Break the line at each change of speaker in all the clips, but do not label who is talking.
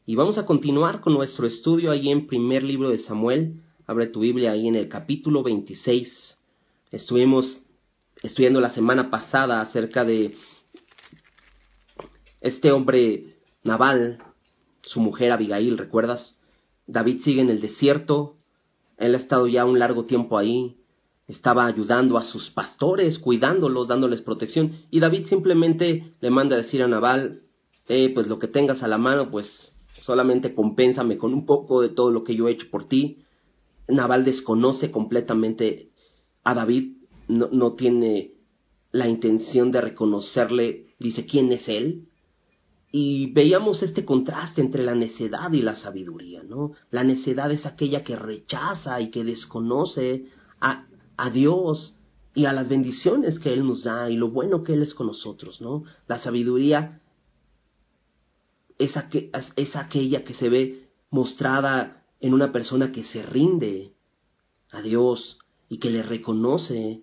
Y vamos a continuar con nuestro estudio ahí en primer libro de Samuel. Abre tu Biblia ahí en el capítulo 26. Estuvimos estudiando la semana pasada acerca de este hombre Nabal, su mujer Abigail, ¿recuerdas? David sigue en el desierto, él ha estado ya un largo tiempo ahí, estaba ayudando a sus pastores, cuidándolos, dándoles protección, y David simplemente le manda a decir a Nabal, pues lo que tengas a la mano, pues solamente compénsame con un poco de todo lo que yo he hecho por ti. Nabal desconoce completamente a David, no tiene la intención de reconocerle, dice, ¿quién es él? Y veíamos este contraste entre la necedad y la sabiduría, ¿no? La necedad es aquella que rechaza y que desconoce a Dios y a las bendiciones que Él nos da y lo bueno que Él es con nosotros, ¿no? La sabiduría es aquella que se ve mostrada en una persona que se rinde a Dios y que le reconoce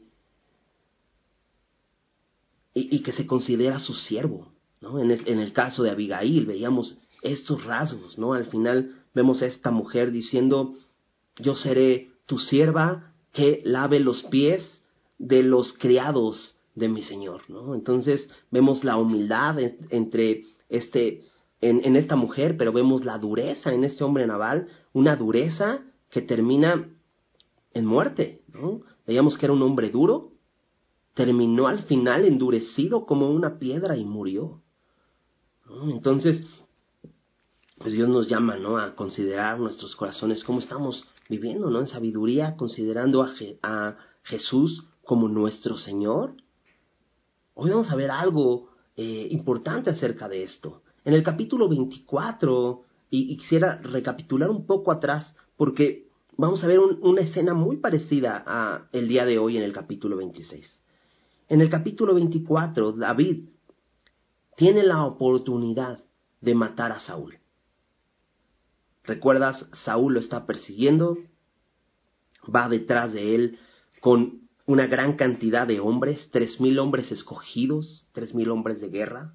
y que se considera su siervo, ¿no? En el caso de Abigail veíamos estos rasgos, ¿no? Al final vemos a esta mujer diciendo, yo seré tu sierva que lave los pies de los criados de mi Señor, ¿no? Entonces vemos la humildad entre en esta mujer, pero vemos la dureza en este hombre Nabal, una dureza que termina en muerte, ¿no? Veíamos que era un hombre duro, terminó al final endurecido como una piedra y murió, ¿no? Entonces, pues Dios nos llama, ¿no?, a considerar nuestros corazones, cómo estamos viviendo, ¿no?, en sabiduría, considerando a Jesús como nuestro Señor. Hoy vamos a ver algo importante acerca de esto. En el capítulo 24, y quisiera recapitular un poco atrás, porque vamos a ver una escena muy parecida a el día de hoy en el capítulo 26. En el capítulo 24, David tiene la oportunidad de matar a Saúl. ¿Recuerdas? Saúl lo está persiguiendo, va detrás de él con una gran cantidad de hombres, 3,000 hombres escogidos, 3,000 hombres de guerra.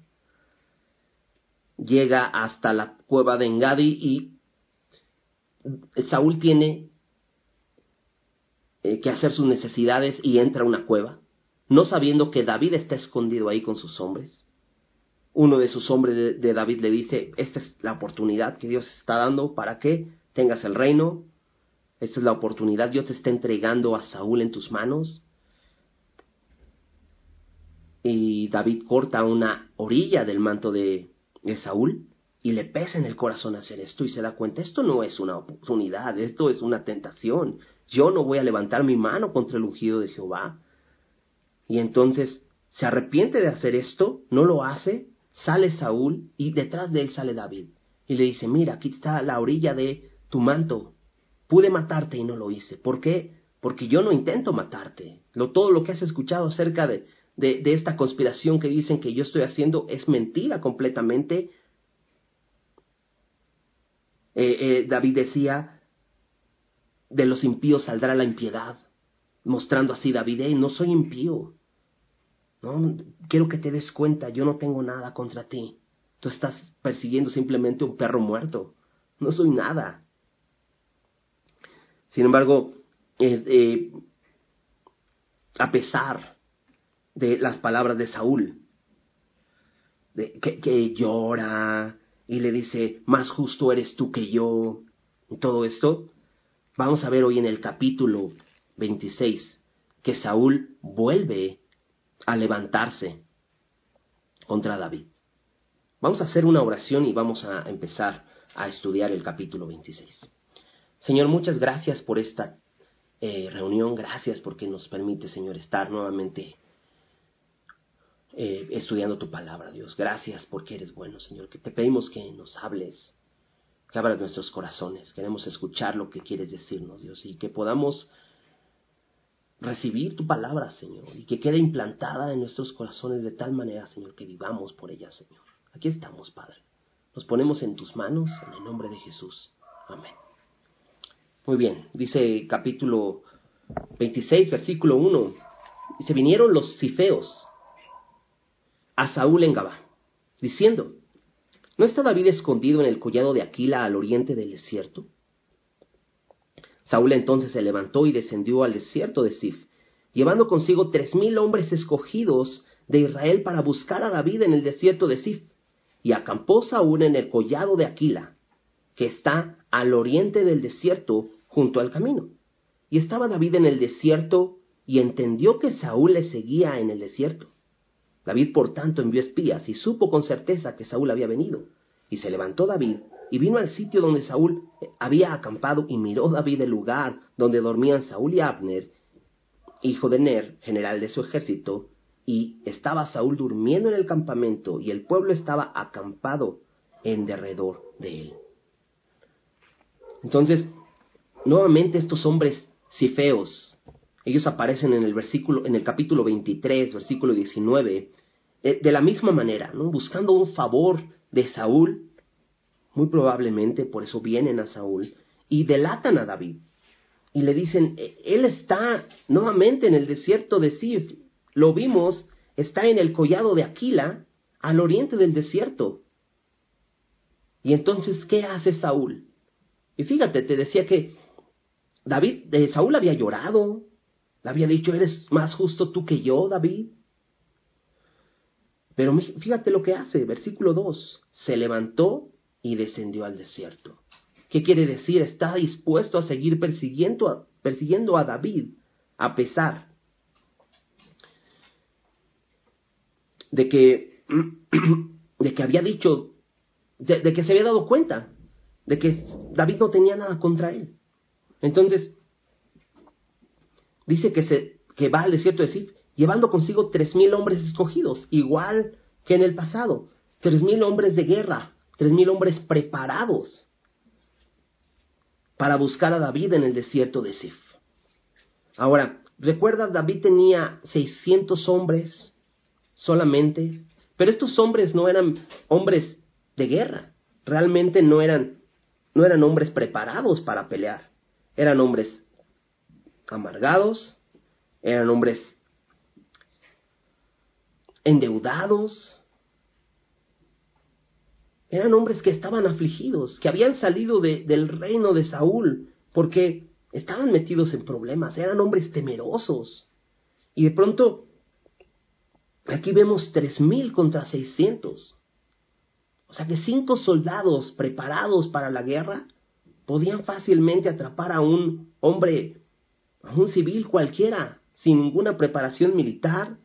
Llega hasta la cueva de Engadi y Saúl tiene que hacer sus necesidades y entra a una cueva, no sabiendo que David está escondido ahí con sus hombres. Uno de sus hombres de David le dice, esta es la oportunidad que Dios está dando para que tengas el reino, esta es la oportunidad, Dios te está entregando a Saúl en tus manos. Y David corta una orilla del manto de Saúl y le pesa en el corazón hacer esto y se da cuenta, esto no es una oportunidad, esto es una tentación, yo no voy a levantar mi mano contra el ungido de Jehová. Y entonces se arrepiente de hacer esto, no lo hace, sale Saúl y detrás de él sale David y le dice, mira, aquí está la orilla de tu manto, pude matarte y no lo hice. ¿Por qué? Porque yo no intento matarte. Todo lo que has escuchado acerca de esta conspiración que dicen que yo estoy haciendo es mentira completamente. David decía, de los impíos saldrá la impiedad, mostrando así David, no soy impío, ¿no? Quiero que te des cuenta, yo no tengo nada contra ti, tú estás persiguiendo simplemente un perro muerto, no soy nada. Sin embargo, a pesar de las palabras de Saúl, que llora y le dice, más justo eres tú que yo, y todo esto, vamos a ver hoy en el capítulo 26 que Saúl vuelve a levantarse contra David. Vamos a hacer una oración y vamos a empezar a estudiar el capítulo 26. Señor, muchas gracias por esta reunión, gracias porque nos permite, Señor, estar nuevamente estudiando tu palabra, Dios. Gracias porque eres bueno, Señor, que te pedimos que nos hables, que abras nuestros corazones. Queremos escuchar lo que quieres decirnos, Dios, y que podamos recibir tu palabra, Señor, y que quede implantada en nuestros corazones de tal manera, Señor, que vivamos por ella, Señor. Aquí estamos, Padre. Nos ponemos en tus manos, en el nombre de Jesús. Amén. Muy bien, dice capítulo 26, versículo 1. Dice, vinieron los cifeos a Saúl en Gabá, diciendo, ¿No está David escondido en el collado de Aquila al oriente del desierto? Saúl entonces se levantó y descendió al desierto de Zif, llevando consigo 3,000 hombres escogidos de Israel para buscar a David en el desierto de Zif. Y acampó Saúl en el collado de Aquila, que está al oriente del desierto, junto al camino. Y estaba David en el desierto, y entendió que Saúl le seguía en el desierto. David, por tanto, envió espías, y supo con certeza que Saúl había venido. Y se levantó David, y vino al sitio donde Saúl había acampado, y miró David el lugar donde dormían Saúl y Abner, hijo de Ner, general de su ejército, y estaba Saúl durmiendo en el campamento, y el pueblo estaba acampado en derredor de él. Entonces, nuevamente estos hombres cifeos, ellos aparecen en el capítulo 23, versículo 19, de la misma manera, ¿no? Buscando un favor de Saúl, muy probablemente por eso vienen a Saúl, y delatan a David, y le dicen, él está nuevamente en el desierto de Zif, lo vimos, está en el collado de Aquila, al oriente del desierto. Y entonces, ¿qué hace Saúl? Y fíjate, te decía que Saúl había llorado, le había dicho, eres más justo tú que yo, David. Pero fíjate lo que hace, versículo 2, se levantó y descendió al desierto. ¿Qué quiere decir? Está dispuesto a seguir persiguiendo a David, a pesar de que, de que había dicho, de que se había dado cuenta de que David no tenía nada contra él. Entonces, dice que va al desierto de Zif, llevando consigo 3,000 hombres escogidos, igual que en el pasado. 3,000 hombres de guerra, 3,000 hombres preparados para buscar a David en el desierto de Zif. Ahora, recuerda, David tenía 600 hombres solamente, pero estos hombres no eran hombres de guerra, realmente no eran hombres preparados para pelear, eran hombres amargados, eran hombres endeudados, eran hombres que estaban afligidos, que habían salido del reino de Saúl porque estaban metidos en problemas, eran hombres temerosos. Y de pronto, aquí vemos 3,000 contra 600. O sea que 5 soldados preparados para la guerra podían fácilmente atrapar a un hombre, a un civil cualquiera, sin ninguna preparación militar,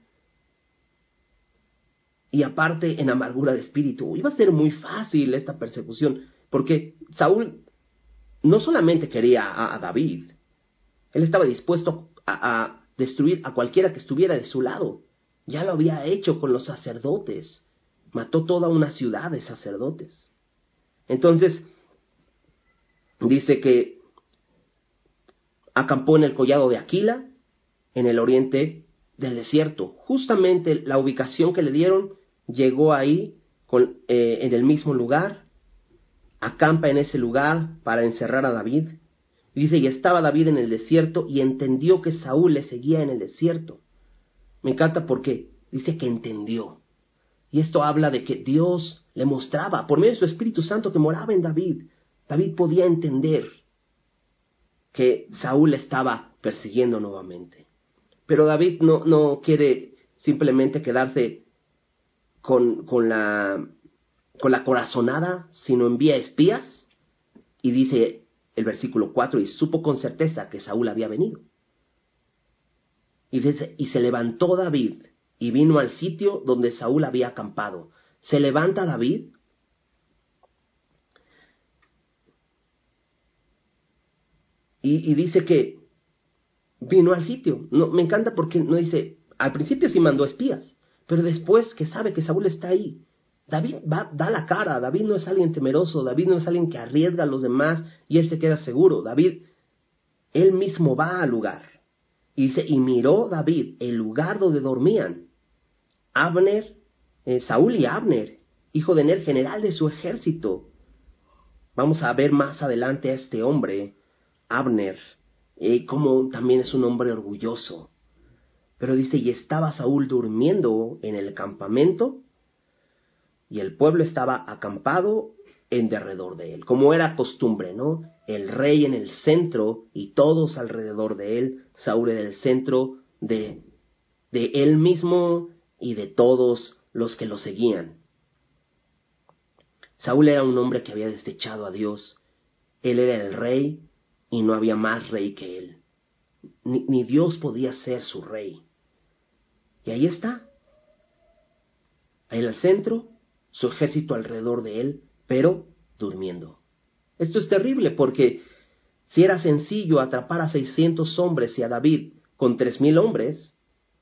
y aparte en amargura de espíritu. Iba a ser muy fácil esta persecución, porque Saúl no solamente quería a David, él estaba dispuesto a destruir a cualquiera que estuviera de su lado. Ya lo había hecho con los sacerdotes, mató toda una ciudad de sacerdotes. Entonces, dice que acampó en el collado de Aquila, en el oriente del desierto. Justamente la ubicación que le dieron, llegó ahí en el mismo lugar, acampa en ese lugar para encerrar a David. Dice, y estaba David en el desierto y entendió que Saúl le seguía en el desierto. Me encanta porque dice que entendió. Y esto habla de que Dios le mostraba, por medio de su Espíritu Santo que moraba en David, David podía entender que Saúl le estaba persiguiendo nuevamente. Pero David no quiere simplemente quedarse con la corazonada, sino envía espías, y dice el versículo 4, y supo con certeza que Saúl había venido. Y dice, y se levantó David, y vino al sitio donde Saúl había acampado. Se levanta David, y dice que vino al sitio. No, me encanta porque no dice, al principio sí mandó espías, pero después que sabe que Saúl está ahí, David da la cara. David no es alguien temeroso, David no es alguien que arriesga a los demás y él se queda seguro. David, él mismo va al lugar. Y dice, y miró David el lugar donde dormían Saúl y Abner, hijo de Ner, general de su ejército. Vamos a ver más adelante a este hombre, Abner, como también es un hombre orgulloso. Pero dice, y estaba Saúl durmiendo en el campamento, y el pueblo estaba acampado en derredor de él, como era costumbre, ¿no? El rey en el centro y todos alrededor de él. Saúl era el centro de él mismo y de todos los que lo seguían. Saúl era un hombre que había desechado a Dios. Él era el rey y no había más rey que él. Ni Dios podía ser su rey. Y ahí está. Ahí al centro, su ejército alrededor de él, pero durmiendo. Esto es terrible porque si era sencillo atrapar a 600 hombres y a David con 3,000 hombres,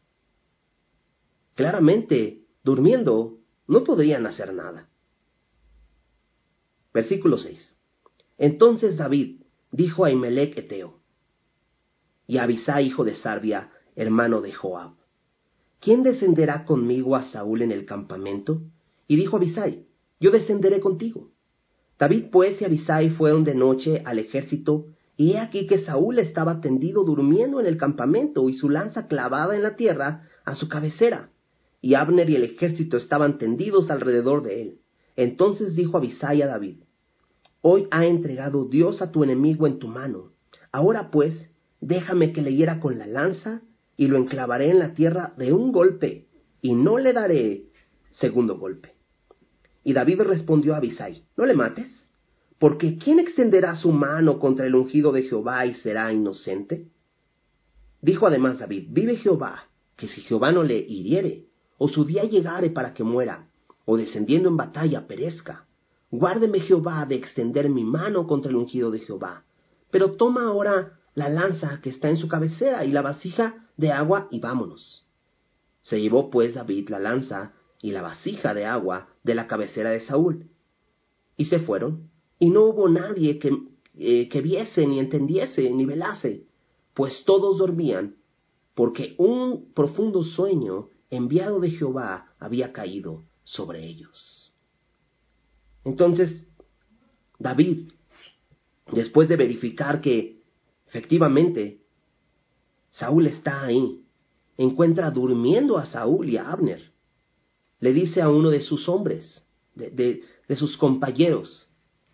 claramente, durmiendo, no podrían hacer nada. Versículo 6. Entonces David dijo a Ahimelech Eteo y a Abisai hijo de Sarbia, hermano de Joab: ¿Quién descenderá conmigo a Saúl en el campamento? Y dijo Abisai: Yo descenderé contigo. David pues y Abisai fueron de noche al ejército, y he aquí que Saúl estaba tendido durmiendo en el campamento, y su lanza clavada en la tierra a su cabecera, y Abner y el ejército estaban tendidos alrededor de él. Entonces dijo Abisai a David: Hoy ha entregado Dios a tu enemigo en tu mano. Ahora pues, déjame que le hiera con la lanza, y lo enclavaré en la tierra de un golpe, y no le daré segundo golpe. Y David respondió a Abisai: No le mates, porque ¿quién extenderá su mano contra el ungido de Jehová y será inocente? Dijo además David: Vive Jehová, que si Jehová no le hiriere, o su día llegare para que muera, o descendiendo en batalla perezca, guárdeme Jehová de extender mi mano contra el ungido de Jehová. Pero toma ahora la lanza que está en su cabecera y la vasija de agua, y vámonos. Se llevó pues David la lanza y la vasija de agua de la cabecera de Saúl, y se fueron, y no hubo nadie que viese, ni entendiese, ni velase, pues todos dormían, porque un profundo sueño enviado de Jehová había caído sobre ellos. Entonces, David, después de verificar que efectivamente Saúl está ahí, encuentra durmiendo a Saúl y a Abner. Le dice a uno de sus hombres, de sus compañeros,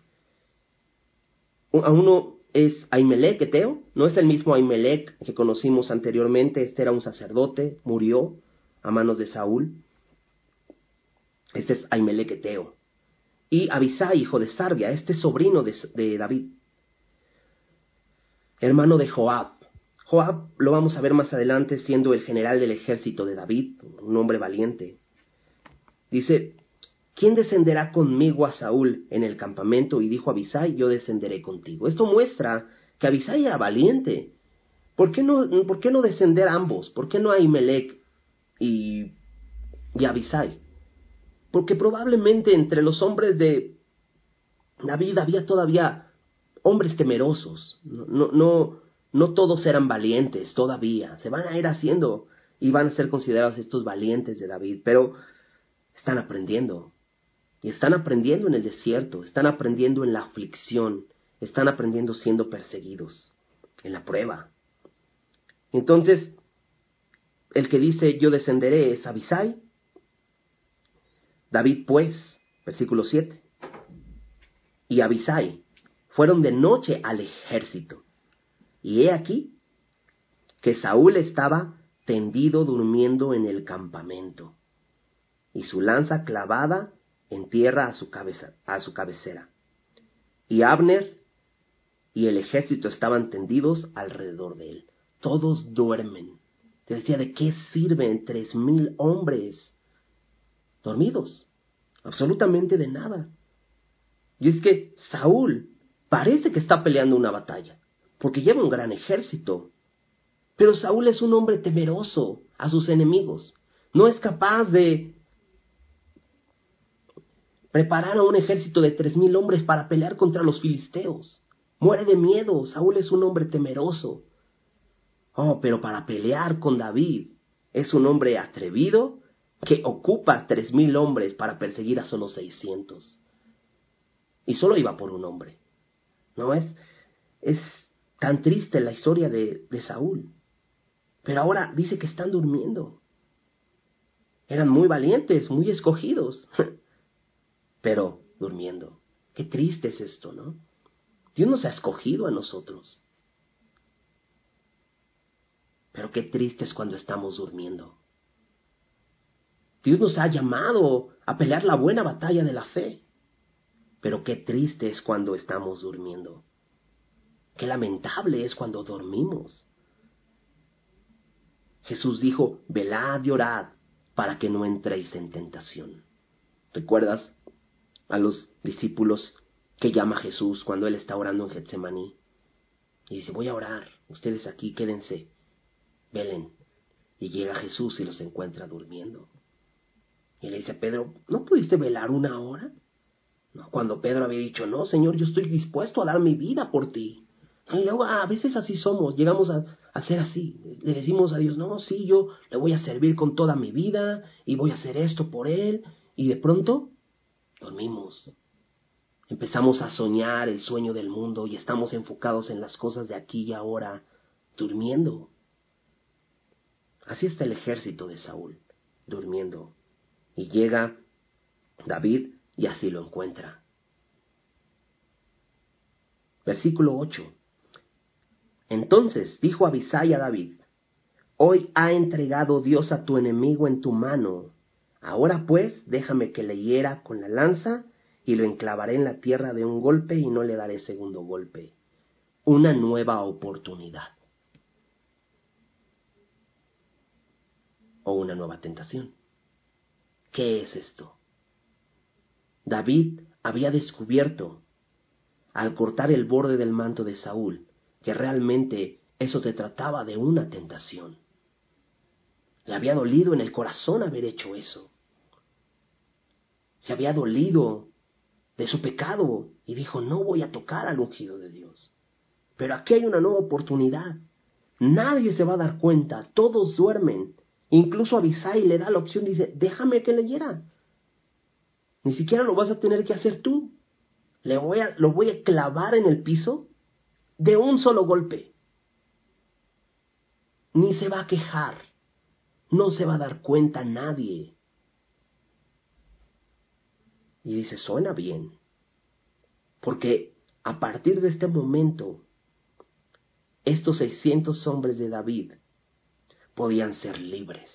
a uno es Ahimelech Eteo, no es el mismo Ahimelech que conocimos anteriormente. Este era un sacerdote, murió a manos de Saúl. Este es Ahimelech Eteo. Y Abisai, hijo de Sarbia, este es sobrino de David, hermano de Joab. Joab lo vamos a ver más adelante siendo el general del ejército de David, un hombre valiente. Dice: ¿Quién descenderá conmigo a Saúl en el campamento? Y dijo Abisai: Yo descenderé contigo. Esto muestra que Abisai era valiente. ¿Por qué no descender ambos? ¿Por qué no Ahimelech y Abisai? Porque probablemente entre los hombres de David había todavía hombres temerosos. No todos eran valientes todavía. Se van a ir haciendo y van a ser considerados estos valientes de David, pero están aprendiendo. Y están aprendiendo en el desierto, están aprendiendo en la aflicción, están aprendiendo siendo perseguidos, en la prueba. Entonces, el que dice yo descenderé es Abisai. David pues, versículo 7, y Abisai fueron de noche al ejército. Y he aquí que Saúl estaba tendido durmiendo en el campamento, y su lanza clavada en tierra a su cabecera. Y Abner y el ejército estaban tendidos alrededor de él. Todos duermen. Te decía, ¿de qué sirven 3,000 hombres dormidos? Absolutamente de nada. Y es que Saúl parece que está peleando una batalla, porque lleva un gran ejército. Pero Saúl es un hombre temeroso a sus enemigos. No es capaz de preparar a un ejército de 3,000 hombres para pelear contra los filisteos. Muere de miedo. Saúl es un hombre temeroso. Oh, pero para pelear con David es un hombre atrevido que ocupa 3,000 hombres para perseguir a solo 600. Y solo iba por un hombre. ¿No es tan triste la historia de Saúl? Pero ahora dice que están durmiendo. Eran muy valientes, muy escogidos. pero durmiendo. Qué triste es esto, ¿no? Dios nos ha escogido a nosotros. Pero qué triste es cuando estamos durmiendo. Dios nos ha llamado a pelear la buena batalla de la fe. Pero qué triste es cuando estamos durmiendo. Qué lamentable es cuando dormimos. Jesús dijo, velad y orad para que no entréis en tentación. ¿Recuerdas a los discípulos que llama Jesús cuando Él está orando en Getsemaní? Y dice, voy a orar, ustedes aquí quédense, velen. Y llega Jesús y los encuentra durmiendo. Y le dice a Pedro, ¿no pudiste velar una hora? No, cuando Pedro había dicho, no, Señor, yo estoy dispuesto a dar mi vida por ti. Y luego a veces así somos, llegamos a ser así. Le decimos a Dios, no, sí, yo le voy a servir con toda mi vida y voy a hacer esto por Él. Y de pronto dormimos. Empezamos a soñar el sueño del mundo y estamos enfocados en las cosas de aquí y ahora, durmiendo. Así está el ejército de Saúl, durmiendo. Y llega David y así lo encuentra. Versículo 8. Entonces dijo Abisai a David, hoy ha entregado Dios a tu enemigo en tu mano. Ahora pues déjame que le hiera con la lanza y lo enclavaré en la tierra de un golpe y no le daré segundo golpe. Una nueva oportunidad. O una nueva tentación. ¿Qué es esto? David había descubierto, al cortar el borde del manto de Saúl, que realmente eso se trataba de una tentación. Le había dolido en el corazón haber hecho eso. Se había dolido de su pecado y dijo, no voy a tocar al ungido de Dios. Pero aquí hay una nueva oportunidad. Nadie se va a dar cuenta, todos duermen. Incluso Abisai le da la opción, dice, déjame que le hiera. Ni siquiera lo vas a tener que hacer tú. Lo voy a clavar en el piso de un solo golpe. Ni se va a quejar. No se va a dar cuenta nadie. Y dice, suena bien. Porque a partir de este momento, estos 600 hombres de David podían ser libres.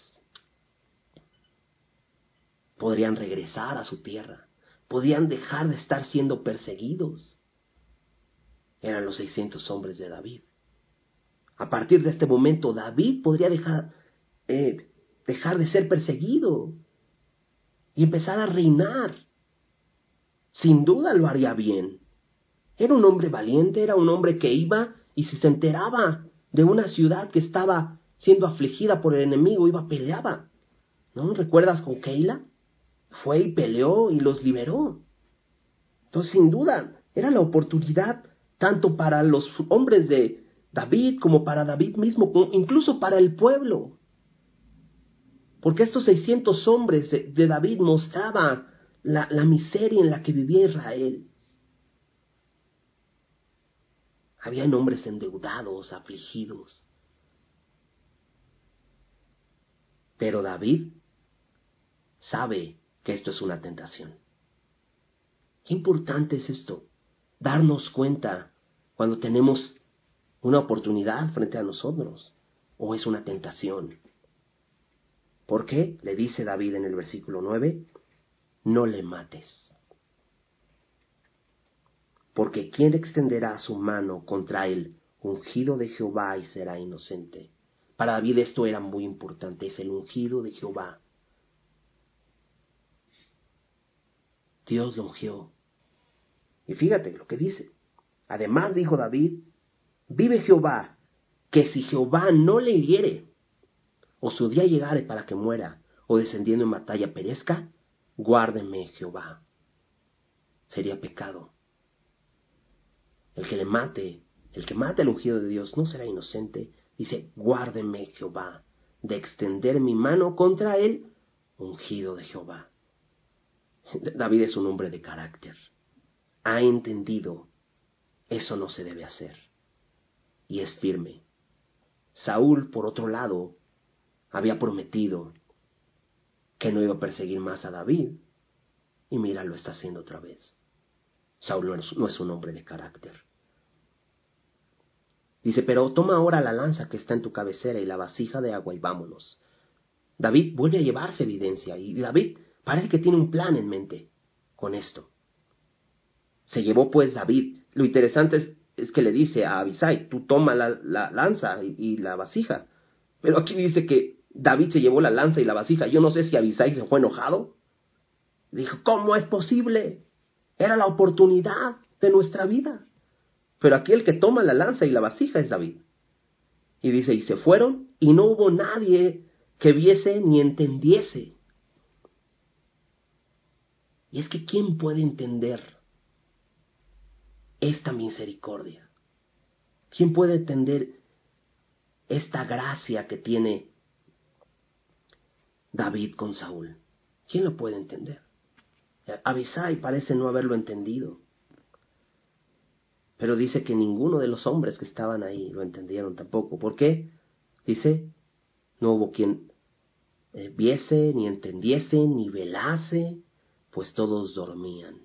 Podrían regresar a su tierra. Podían dejar de estar siendo perseguidos. Eran los 600 hombres de David. A partir de este momento, David podría dejar de ser perseguido y empezar a reinar. Sin duda lo haría bien. Era un hombre valiente, era un hombre que iba y si se enteraba de una ciudad que estaba siendo afligida por el enemigo, iba, peleaba. ¿No? ¿Recuerdas con Keila? Fue y peleó y los liberó. Entonces, sin duda, era la oportunidad tanto para los hombres de David como para David mismo, incluso para el pueblo. Porque estos 600 hombres de David mostraban la miseria en la que vivía Israel. Habían hombres endeudados, afligidos. Pero David sabe que esto es una tentación. Qué importante es esto, darnos cuenta cuando tenemos una oportunidad frente a nosotros o es una tentación. ¿Por qué? Le dice David en el versículo 9, no le mates. Porque ¿quién extenderá su mano contra el ungido de Jehová y será inocente? Para David esto era muy importante, es el ungido de Jehová. Dios lo ungió. Y fíjate lo que dice. Además dijo David, vive Jehová, que si Jehová no le hiriere, o su día llegare para que muera, o descendiendo en batalla perezca, guárdeme Jehová. Sería pecado. El que mate al ungido de Dios no será inocente. Dice, guárdeme Jehová, de extender mi mano contra él, ungido de Jehová. David es un hombre de carácter. Ha entendido, eso no se debe hacer. Y es firme. Saúl, por otro lado, había prometido que no iba a perseguir más a David. Y mira, lo está haciendo otra vez. Saúl no es un hombre de carácter. Dice, pero toma ahora la lanza que está en tu cabecera y la vasija de agua y vámonos. David vuelve a llevarse evidencia y David parece que tiene un plan en mente con esto. Se llevó pues David. Lo interesante es que le dice a Abisai, tú toma la lanza y la vasija. Pero aquí dice que David se llevó la lanza y la vasija. Yo no sé si Abisai se fue enojado. Dijo, ¿cómo es posible? Era la oportunidad de nuestra vida. Pero aquí el que toma la lanza y la vasija es David. Y dice, y se fueron y no hubo nadie que viese ni entendiese. Y es que ¿quién puede entender esta misericordia? ¿Quién puede entender esta gracia que tiene David con Saúl? ¿Quién lo puede entender? Abisai parece no haberlo entendido. Pero dice que ninguno de los hombres que estaban ahí lo entendieron tampoco. ¿Por qué? Dice, no hubo quien viese, ni entendiese, ni velase, pues todos dormían.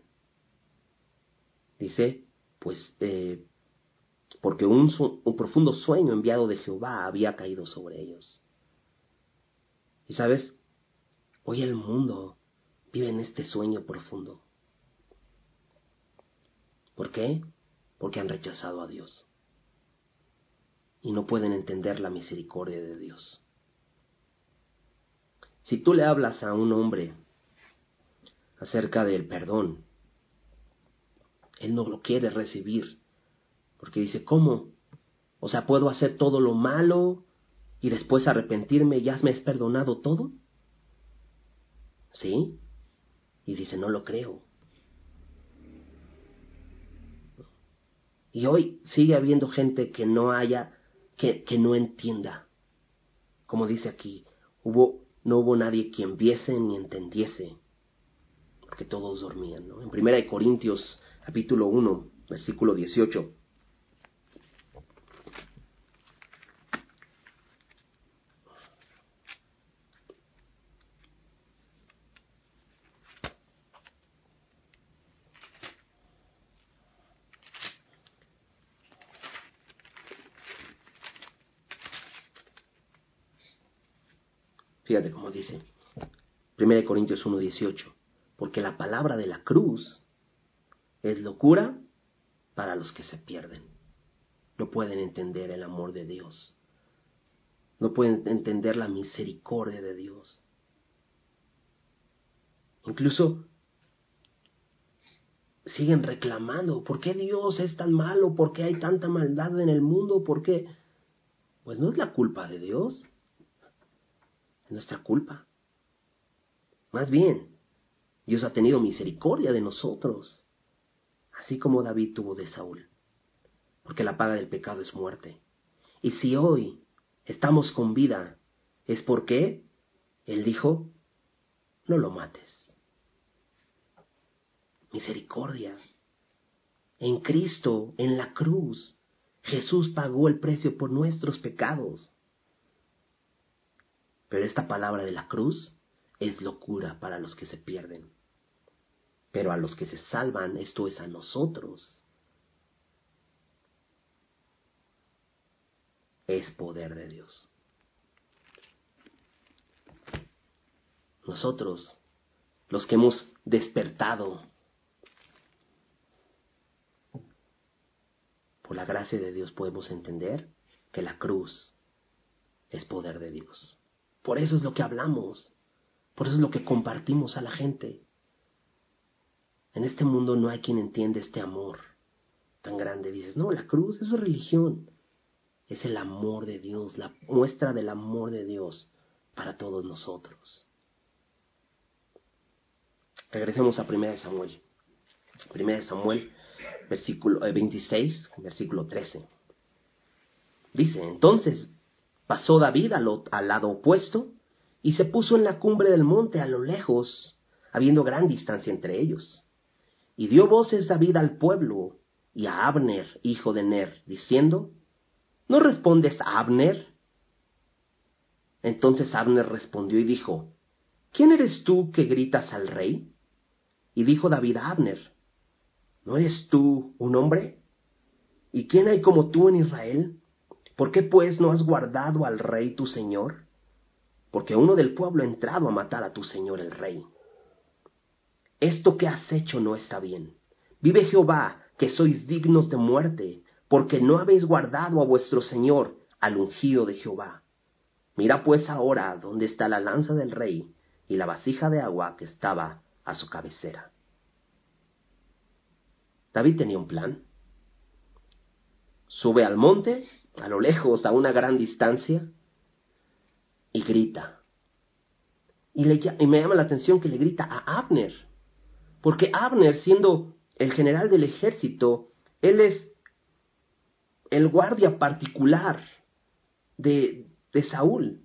Dice, pues, porque un profundo sueño enviado de Jehová había caído sobre ellos. Y sabes, hoy el mundo vive en este sueño profundo. ¿Por qué? Porque han rechazado a Dios. Y no pueden entender la misericordia de Dios. Si tú le hablas a un hombre acerca del perdón, él no lo quiere recibir. Porque dice, ¿cómo? O sea, ¿puedo hacer todo lo malo y después arrepentirme y ya me has perdonado todo? ¿Sí? Y dice, no lo creo. Y hoy sigue habiendo gente que no no entienda. Como dice aquí, no hubo nadie quien viese ni entendiese, porque todos dormían, ¿no? En 1 Corintios, capítulo 1, versículo 18. Fíjate cómo dice, 1 Corintios 1, 18. Porque la palabra de la cruz es locura para los que se pierden. No pueden entender el amor de Dios. No pueden entender la misericordia de Dios. Incluso siguen reclamando, ¿por qué Dios es tan malo? ¿Por qué hay tanta maldad en el mundo? ¿Por qué? Pues no es la culpa de Dios, es nuestra culpa. Más bien, Dios ha tenido misericordia de nosotros, así como David tuvo de Saúl, porque la paga del pecado es muerte. Y si hoy estamos con vida, es porque Él dijo, no lo mates. Misericordia. En Cristo, en la cruz, Jesús pagó el precio por nuestros pecados. Pero esta palabra de la cruz es locura para los que se pierden. Pero a los que se salvan, esto es a nosotros, es poder de Dios. Nosotros, los que hemos despertado por la gracia de Dios, podemos entender que la cruz es poder de Dios. Por eso es lo que hablamos, por eso es lo que compartimos a la gente. En este mundo no hay quien entiende este amor tan grande. Dices, no, la cruz, eso es religión. Es el amor de Dios, la muestra del amor de Dios para todos nosotros. Regresemos a 1 Samuel. 1 Samuel, versículo 26, versículo 13. Dice, entonces pasó David al lado opuesto y se puso en la cumbre del monte a lo lejos, habiendo gran distancia entre ellos. Y dio voces David al pueblo y a Abner, hijo de Ner, diciendo, ¿no respondes a Abner? Entonces Abner respondió y dijo, ¿quién eres tú que gritas al rey? Y dijo David a Abner: ¿No eres tú un hombre? ¿Y quién hay como tú en Israel? ¿Por qué pues no has guardado al rey tu señor? Porque uno del pueblo ha entrado a matar a tu señor el rey. Esto que has hecho no está bien. Vive Jehová, que sois dignos de muerte, porque no habéis guardado a vuestro señor, al ungido de Jehová. Mira pues ahora dónde está la lanza del rey y la vasija de agua que estaba a su cabecera. David tenía un plan. Sube al monte, a lo lejos, a una gran distancia, y grita. Y me llama la atención que le grita a Abner, porque Abner, siendo el general del ejército, él es el guardia particular de Saúl.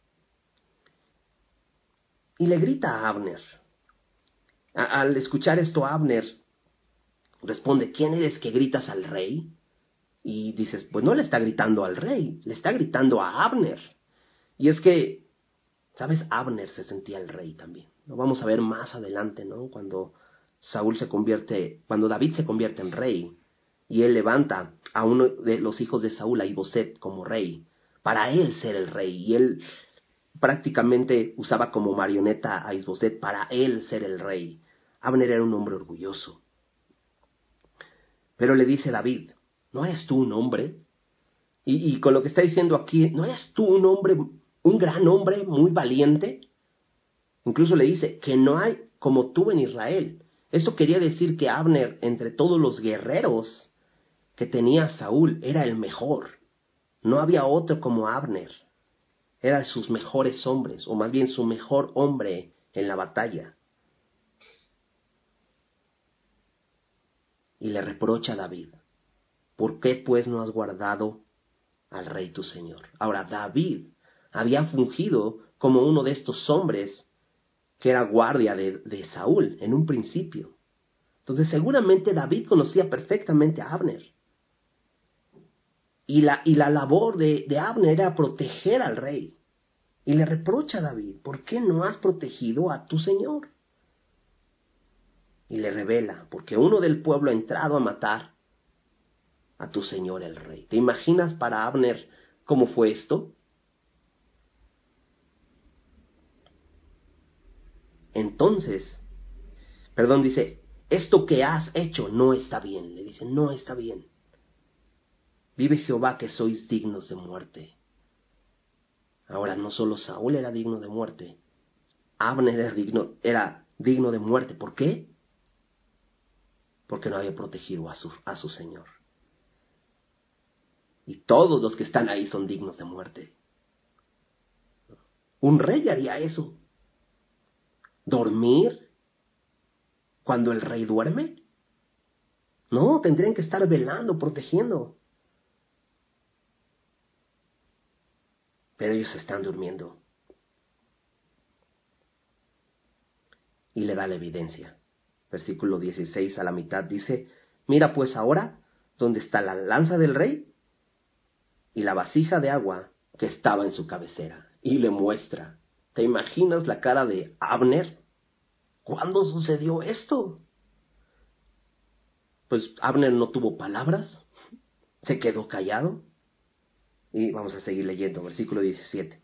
Y le grita a Abner. Al escuchar esto, Abner responde: ¿quién eres que gritas al rey? Y dices, pues no le está gritando al rey, le está gritando a Abner. Y es que, ¿sabes? Abner se sentía el rey también. Lo vamos a ver más adelante, ¿no? Cuando David se convierte en rey, y él levanta a uno de los hijos de Saúl, a Isboset, como rey, para él ser el rey. Y él prácticamente usaba como marioneta a Isboset para él ser el rey. Abner era un hombre orgulloso. Pero le dice David: ¿no eres tú un hombre? Y con lo que está diciendo aquí, ¿no eres tú un hombre, un gran hombre, muy valiente? Incluso le dice que no hay como tú en Israel. Esto quería decir que Abner, entre todos los guerreros que tenía Saúl, era el mejor. No había otro como Abner. Era de sus mejores hombres, o más bien su mejor hombre en la batalla. Y le reprocha a David: ¿por qué pues no has guardado al rey tu señor? Ahora, David había fungido como uno de estos hombres que era guardia de Saúl en un principio. Entonces seguramente David conocía perfectamente a Abner. Y la labor de Abner era proteger al rey. Y le reprocha a David: ¿por qué no has protegido a tu señor? Y le revela: porque uno del pueblo ha entrado a matar a tu señor el rey. ¿Te imaginas para Abner cómo fue esto? Entonces, dice, esto que has hecho no está bien. Le dice, no está bien. Vive Jehová, que sois dignos de muerte. Ahora, no solo Saúl era digno de muerte, Abner era digno de muerte. ¿Por qué? Porque no había protegido a su señor. Y todos los que están ahí son dignos de muerte. Un rey haría eso. ¿Dormir cuando el rey duerme? No, tendrían que estar velando, protegiendo. Pero ellos están durmiendo. Y le da la evidencia. Versículo 16 a la mitad dice: mira pues ahora dónde está la lanza del rey y la vasija de agua que estaba en su cabecera. Y le muestra. ¿Te imaginas la cara de Abner? ¿Cuándo sucedió esto? Pues Abner no tuvo palabras, se quedó callado. Y vamos a seguir leyendo, versículo 17.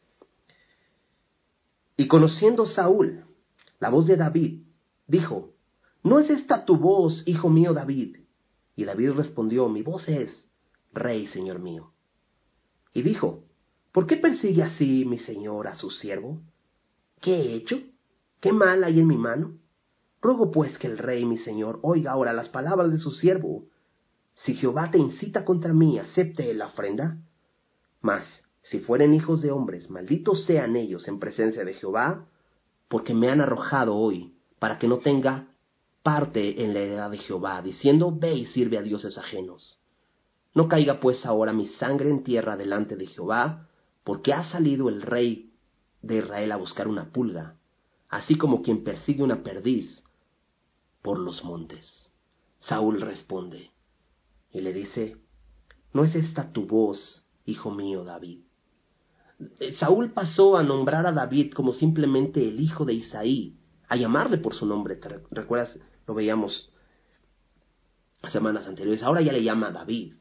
Y conociendo Saúl la voz de David, dijo: ¿no es esta tu voz, hijo mío David? Y David respondió: mi voz es: Rey, señor mío. Y dijo: ¿por qué persigue así mi señor a su siervo? ¿Qué he hecho? ¿Qué mal hay en mi mano? Ruego pues que el rey mi señor oiga ahora las palabras de su siervo. Si Jehová te incita contra mí, acepte la ofrenda. Mas, si fueren hijos de hombres, malditos sean ellos en presencia de Jehová, porque me han arrojado hoy, para que no tenga parte en la heredad de Jehová, diciendo: ve y sirve a dioses ajenos. No caiga pues ahora mi sangre en tierra delante de Jehová, porque ha salido el rey de Israel a buscar una pulga, así como quien persigue una perdiz por los montes. Saúl responde y le dice: ¿no es esta tu voz, hijo mío David? Saúl pasó a nombrar a David como simplemente el hijo de Isaí, a llamarle por su nombre. ¿Te recuerdas Lo veíamos semanas anteriores. Ahora ya le llama a David.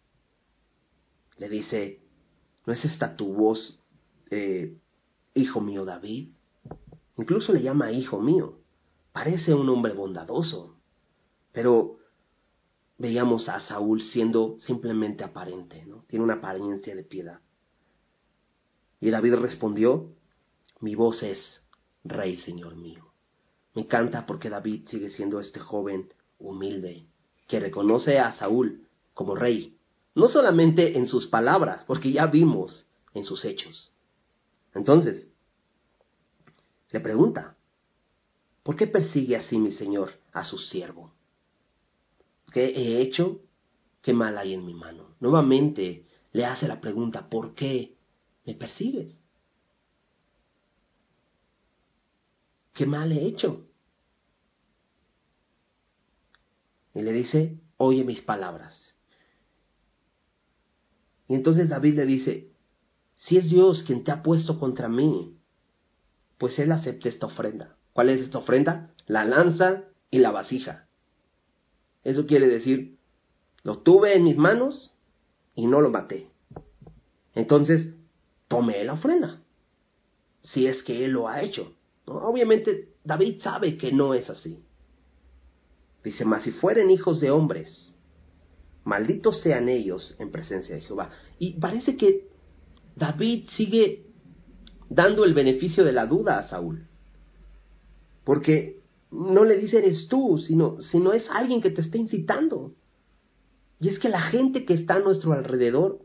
Le dice, ¿no es esta tu voz, hijo mío David? Incluso le llama hijo mío. Parece un hombre bondadoso. Pero veíamos a Saúl siendo simplemente aparente, ¿no? Tiene una apariencia de piedad. Y David respondió, mi voz es rey, Señor mío. Me encanta porque David sigue siendo este joven humilde, que reconoce a Saúl como rey, no solamente en sus palabras, porque ya vimos en sus hechos. Entonces, le pregunta, ¿por qué persigue así mi Señor a su siervo? ¿Qué he hecho? ¿Qué mal hay en mi mano? Nuevamente le hace la pregunta, ¿por qué me persigues? ¿Qué mal he hecho? Y le dice, oye mis palabras. Y entonces David le dice, si es Dios quien te ha puesto contra mí, pues él acepta esta ofrenda. ¿Cuál es esta ofrenda? La lanza y la vasija. Eso quiere decir, lo tuve en mis manos y no lo maté. Entonces, tomé la ofrenda, si es que él lo ha hecho, ¿no? Obviamente, David sabe que no es así. Dice, mas si fueren hijos de hombres, malditos sean ellos en presencia de Jehová. Y parece que David sigue dando el beneficio de la duda a Saúl. Porque no le dice eres tú, sino es alguien que te está incitando. Y es que la gente que está a nuestro alrededor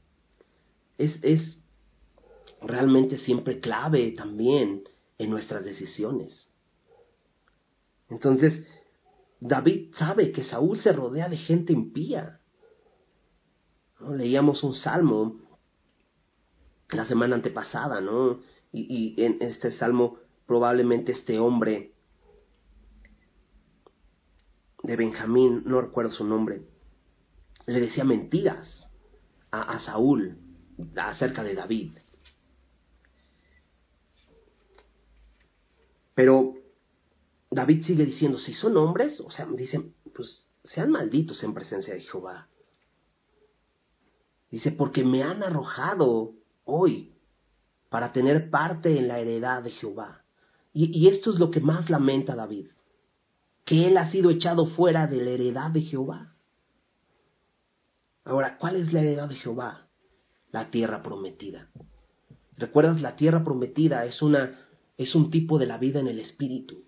es realmente siempre clave también en nuestras decisiones. Entonces, David sabe que Saúl se rodea de gente impía, ¿no? Leíamos un salmo la semana antepasada, ¿no? Y en este salmo probablemente este hombre de Benjamín, no recuerdo su nombre, le decía mentiras a Saúl acerca de David. Pero David sigue diciendo, si son hombres, o sea, dicen, pues sean malditos en presencia de Jehová. Dice, porque me han arrojado hoy para tener parte en la heredad de Jehová. Y esto es lo que más lamenta David, que él ha sido echado fuera de la heredad de Jehová. Ahora, ¿cuál es la heredad de Jehová? La tierra prometida. ¿Recuerdas? La tierra prometida es un tipo de la vida en el espíritu.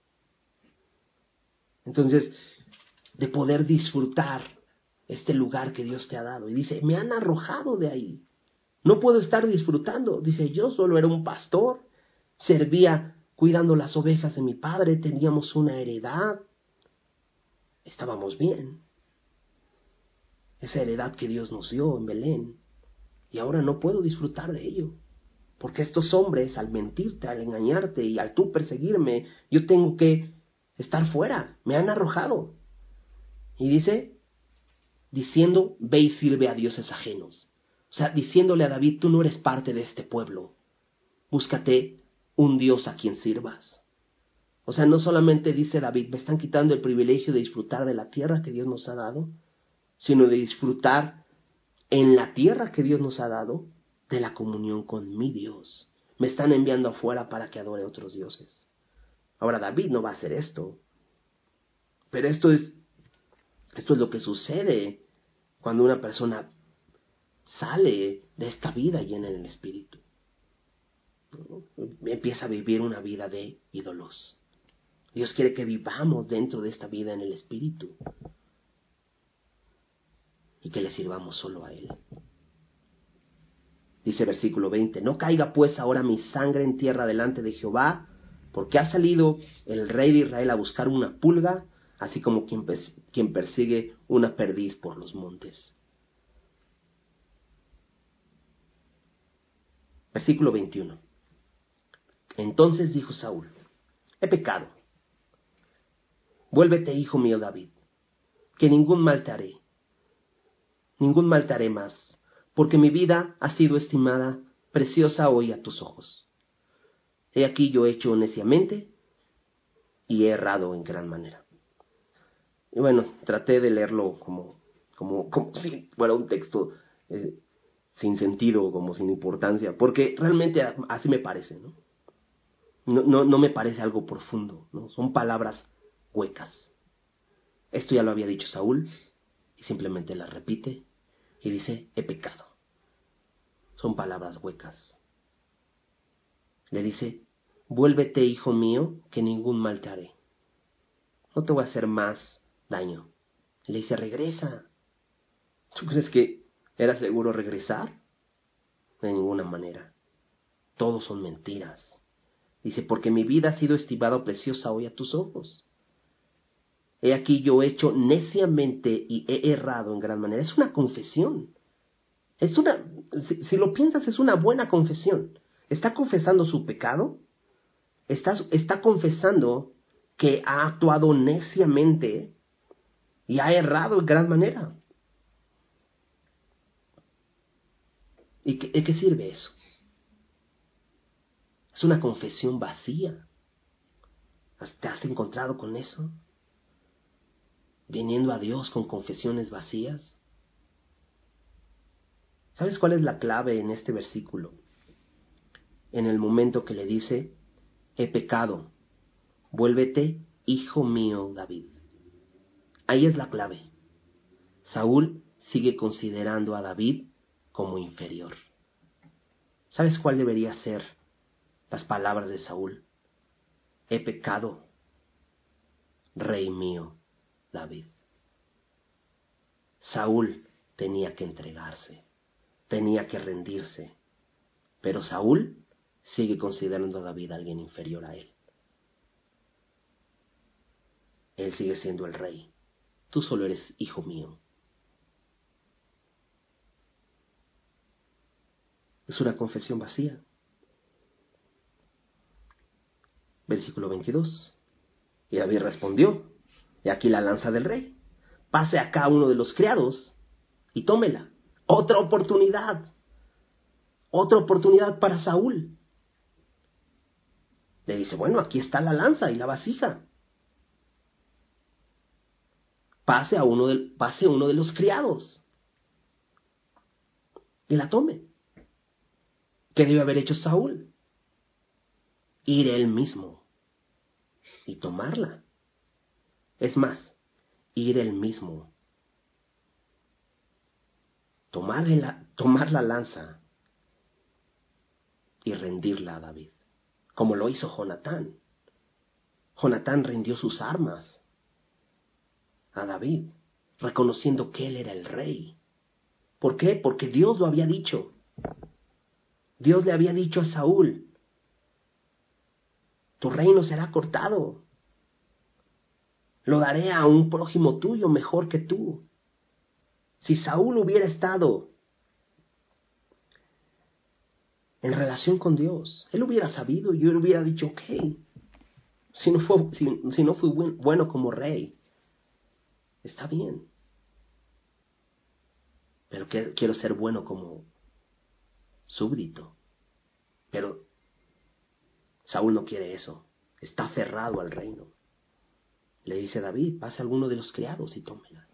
Entonces, de poder disfrutar este lugar que Dios te ha dado. Y dice, me han arrojado de ahí. No puedo estar disfrutando. Dice, yo solo era un pastor, servía cuidando las ovejas de mi padre, teníamos una heredad, estábamos bien. Esa heredad que Dios nos dio en Belén. Y ahora no puedo disfrutar de ello. Porque estos hombres, al mentirte, al engañarte y al tú perseguirme, yo tengo que estar fuera. Me han arrojado. Y dice, diciendo, ve y sirve a dioses ajenos. O sea, diciéndole a David, tú no eres parte de este pueblo. Búscate un Dios a quien sirvas. O sea, no solamente dice David, me están quitando el privilegio de disfrutar de la tierra que Dios nos ha dado, sino de disfrutar en la tierra que Dios nos ha dado de la comunión con mi Dios. Me están enviando afuera para que adore a otros dioses. Ahora David no va a hacer esto. Pero esto es lo que sucede cuando una persona sale de esta vida llena en el espíritu. Empieza a vivir una vida de ídolos. Dios quiere que vivamos dentro de esta vida en el espíritu y que le sirvamos solo a Él. Dice versículo 20, no caiga pues ahora mi sangre en tierra delante de Jehová, porque ha salido el rey de Israel a buscar una pulga, así como quien persigue una perdiz por los montes. Versículo 21. Entonces dijo Saúl, he pecado. Vuélvete, hijo mío David, que ningún mal te haré más, porque mi vida ha sido estimada preciosa hoy a tus ojos. He aquí yo he hecho neciamente y he errado en gran manera. Y bueno, traté de leerlo como si fuera un texto sin sentido, como sin importancia, porque realmente así me parece, ¿no? No me parece algo profundo, ¿no? Son palabras huecas. Esto ya lo había dicho Saúl, y simplemente las repite, y dice, he pecado. Son palabras huecas. Le dice, vuélvete, hijo mío, que ningún mal te haré. No te voy a hacer más daño. Le dice, regresa. ¿Tú crees que era seguro regresar? De ninguna manera. Todos son mentiras. Dice, porque mi vida ha sido estimada o preciosa hoy a tus ojos. He aquí yo he hecho neciamente y he errado en gran manera. Es una confesión. Si lo piensas, es una buena confesión. Está confesando su pecado. Está confesando que ha actuado neciamente y ha errado en gran manera. ¿Y de qué sirve eso? Es una confesión vacía. ¿Te has encontrado con eso? Viniendo a Dios con confesiones vacías. ¿Sabes cuál es la clave en este versículo? En el momento que le dice, he pecado, vuélvete, hijo mío David. Ahí es la clave. Saúl sigue considerando a David como inferior. ¿Sabes cuál debería ser las palabras de Saúl? He pecado, rey mío David. Saúl tenía que entregarse, tenía que rendirse, pero Saúl sigue considerando a David alguien inferior a él. Él sigue siendo el rey. Tú solo eres hijo mío. Es una confesión vacía. Versículo 22. Y David respondió, y aquí la lanza del rey. Pase acá uno de los criados y tómela. Otra oportunidad para Saúl. Le dice, bueno, aquí está la lanza y la vasija. Pase uno de los criados y la tome. ¿Qué debe haber hecho Saúl? Ir él mismo y tomarla. Es más, ir él mismo, tomar la lanza y rendirla a David, como lo hizo Jonatán. Jonatán rindió sus armas a David, reconociendo que él era el rey. ¿Por qué? Porque Dios lo había dicho. Dios le había dicho a Saúl, tu reino será cortado. Lo daré a un prójimo tuyo mejor que tú. Si Saúl hubiera estado en relación con Dios, él hubiera sabido y él hubiera dicho, ok, si no fui bueno como rey, está bien. Pero quiero ser bueno como súbdito. Pero Saúl no quiere eso. Está aferrado al reino. Le dice David, pase a alguno de los criados y tómela.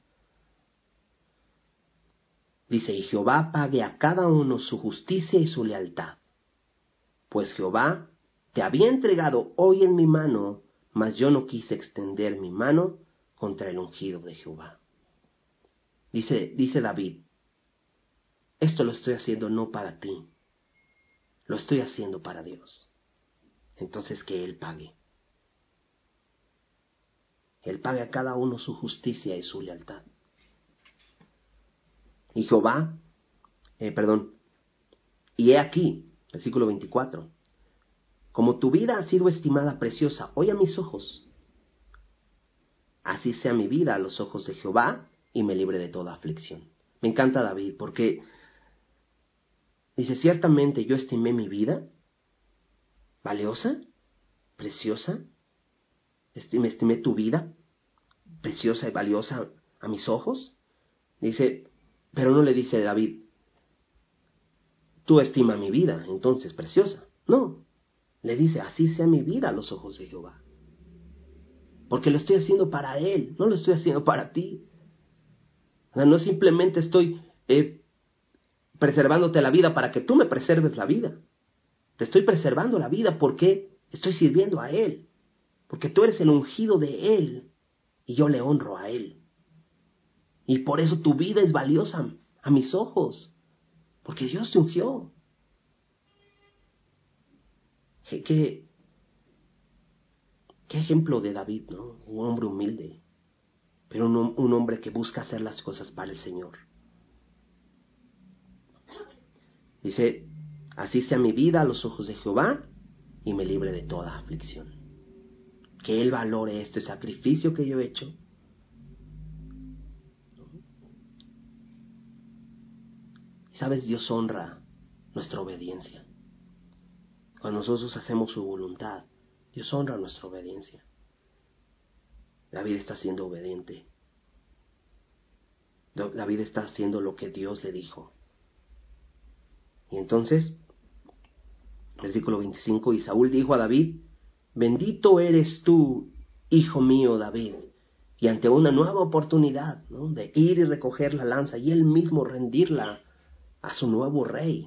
Dice, y Jehová pague a cada uno su justicia y su lealtad. Pues Jehová te había entregado hoy en mi mano, mas yo no quise extender mi mano contra el ungido de Jehová. Dice David, esto lo estoy haciendo no para ti, lo estoy haciendo para Dios. Entonces que Él pague. Él pague a cada uno su justicia y su lealtad. Y Jehová, y he aquí, versículo 24, como tu vida ha sido estimada preciosa hoy a mis ojos, así sea mi vida a los ojos de Jehová y me libre de toda aflicción. Me encanta David porque dice, ciertamente yo estimé mi vida valiosa, preciosa, estimé tu vida preciosa y valiosa a mis ojos. Dice, pero no le dice David, tú estima mi vida, entonces preciosa. No, le dice, así sea mi vida a los ojos de Jehová. porque lo estoy haciendo para Él, no lo estoy haciendo para ti. O sea, no simplemente estoy preservándote la vida para que tú me preserves la vida. Te estoy preservando la vida porque estoy sirviendo a Él, porque tú eres el ungido de Él y yo le honro a Él. Y por eso tu vida es valiosa a mis ojos, porque Dios te ungió. ¿Qué ejemplo de David, ¿no? Un hombre humilde, pero un hombre que busca hacer las cosas para el Señor. Dice, así sea mi vida a los ojos de Jehová y me libre de toda aflicción. Que Él valore este sacrificio que yo he hecho. Y sabes, Dios honra nuestra obediencia. Cuando nosotros hacemos su voluntad, Dios honra nuestra obediencia. David está siendo obediente. David está haciendo lo que Dios le dijo. Y entonces, versículo 25, y Saúl dijo a David, bendito eres tú, hijo mío David. Y ante una nueva oportunidad, ¿no?, de ir y recoger la lanza y él mismo rendirla a su nuevo rey.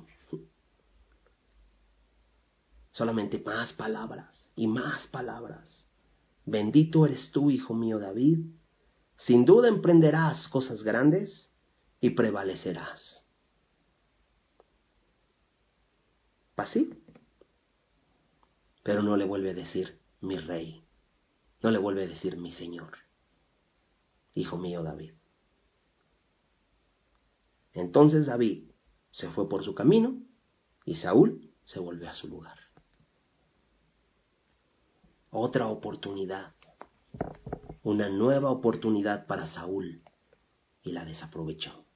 Solamente más palabras y más palabras. Bendito eres tú, hijo mío David. Sin duda emprenderás cosas grandes y prevalecerás. Así. Pero no le vuelve a decir mi rey. No le vuelve a decir mi señor. Hijo mío David. Entonces David se fue por su camino y Saúl se volvió a su lugar. Otra oportunidad. Una nueva oportunidad para Saúl y la desaprovechó.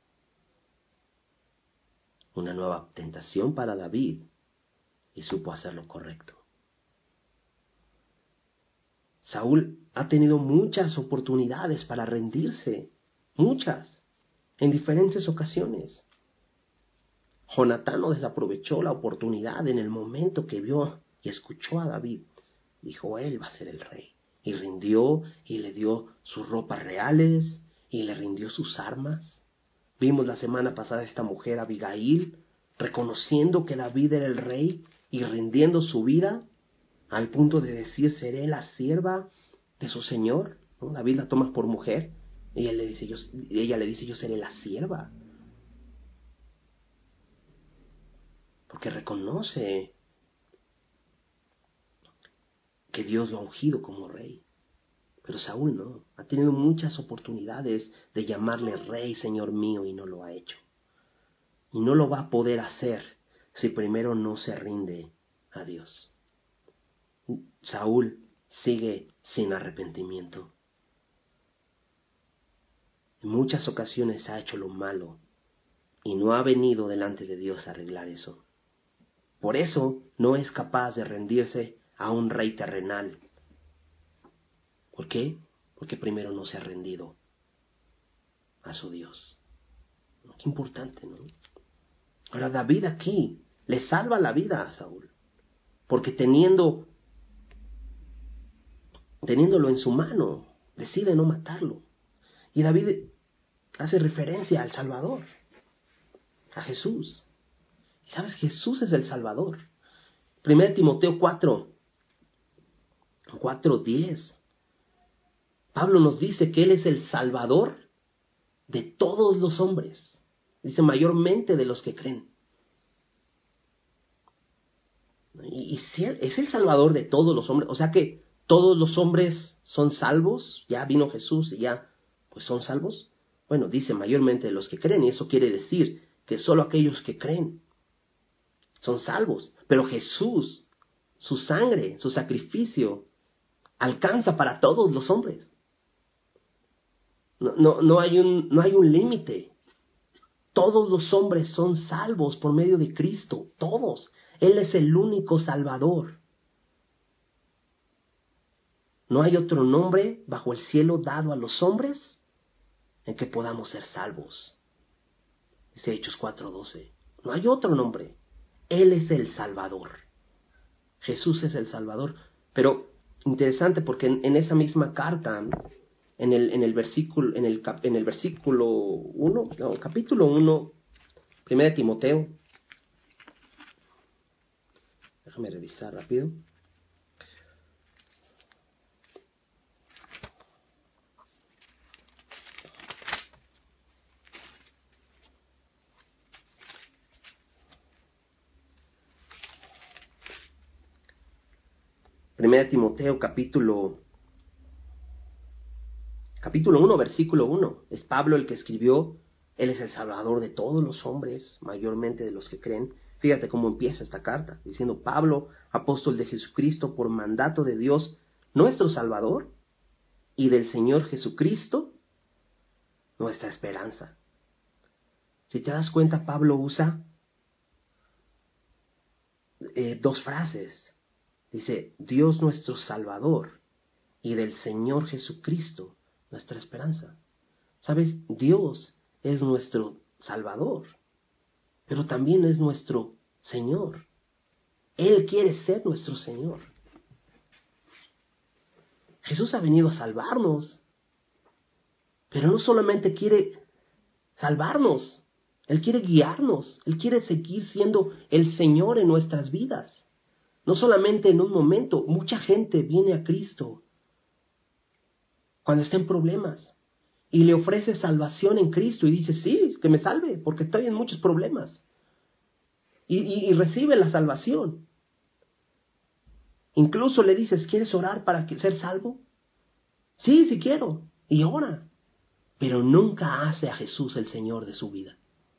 Una nueva tentación para David y supo hacer lo correcto. Saúl ha tenido muchas oportunidades para rendirse, muchas, en diferentes ocasiones. Jonatán no desaprovechó la oportunidad en el momento que vio y escuchó a David. Dijo, él va a ser el rey. Y rindió y le dio sus ropas reales y le rindió sus armas. Vimos la semana pasada a esta mujer, Abigail, reconociendo que David era el rey y rindiendo su vida al punto de decir, seré la sierva de su señor, ¿no? David la toma por mujer y ella le dice, yo seré la sierva. Porque reconoce que Dios lo ha ungido como rey. Pero Saúl no, ha tenido muchas oportunidades de llamarle rey, señor mío, y no lo ha hecho. Y no lo va a poder hacer si primero no se rinde a Dios. Saúl sigue sin arrepentimiento. En muchas ocasiones ha hecho lo malo y no ha venido delante de Dios a arreglar eso. Por eso no es capaz de rendirse a un rey terrenal. ¿Por qué? Porque primero no se ha rendido a su Dios. Qué importante, ¿no? Ahora David aquí le salva la vida a Saúl, porque teniéndolo en su mano, decide no matarlo. Y David hace referencia al Salvador, a Jesús. Y sabes, Jesús es el Salvador. 1 Timoteo 4:10. Pablo nos dice que Él es el Salvador de todos los hombres. Dice, mayormente de los que creen. Y si es el Salvador de todos los hombres, o sea que todos los hombres son salvos, ya vino Jesús y ya pues son salvos. Bueno, dice mayormente de los que creen, y eso quiere decir que solo aquellos que creen son salvos. Pero Jesús, su sangre, su sacrificio, alcanza para todos los hombres. No hay un límite. Todos los hombres son salvos por medio de Cristo, todos. Él es el único Salvador. No hay otro nombre bajo el cielo dado a los hombres en que podamos ser salvos. Dice Hechos 4:12. No hay otro nombre. Él es el Salvador. Jesús es el Salvador. Pero interesante porque en esa misma carta, en el versículo, en el versículo 1, no, capítulo 1, 1 de Timoteo, déjame revisar rápido. Primera de Timoteo, capítulo 1, versículo 1. Es Pablo el que escribió. Él es el Salvador de todos los hombres, mayormente de los que creen. Fíjate cómo empieza esta carta, diciendo: Pablo, apóstol de Jesucristo, por mandato de Dios, nuestro Salvador, y del Señor Jesucristo, nuestra esperanza. Si te das cuenta, Pablo usa dos frases. Dice: Dios nuestro Salvador, y del Señor Jesucristo, nuestra esperanza. ¿Sabes? Dios es nuestro Salvador, pero también es nuestro Señor. Él quiere ser nuestro Señor. Jesús ha venido a salvarnos, pero no solamente quiere salvarnos, Él quiere guiarnos, Él quiere seguir siendo el Señor en nuestras vidas. No solamente en un momento. Mucha gente viene a Cristo cuando está en problemas y le ofrece salvación en Cristo y dice: sí, que me salve porque estoy en muchos problemas, y recibe la salvación. Incluso le dices: ¿quieres orar para ser salvo? Sí, sí quiero, y ora, pero nunca hace a Jesús el Señor de su vida.